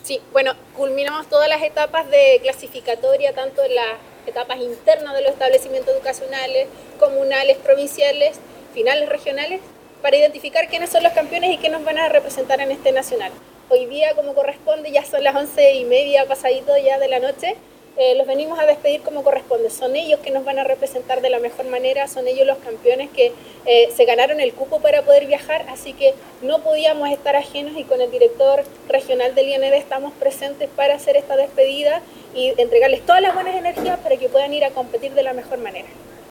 Sí, bueno, culminamos todas las etapas de clasificatoria, tanto en las etapas internas de los establecimientos educacionales, comunales, provinciales, finales regionales, para identificar quiénes son los campeones y quiénes nos van a representar en este nacional. Hoy día, como corresponde, ya son las 11:30, pasadito ya de la noche, los venimos a despedir como corresponde. Son ellos que nos van a representar de la mejor manera, son ellos los campeones que se ganaron el cupo para poder viajar, así que no podíamos estar ajenos y con el director regional del IND estamos presentes para hacer esta despedida y entregarles todas las buenas energías para que puedan ir a competir de la mejor manera.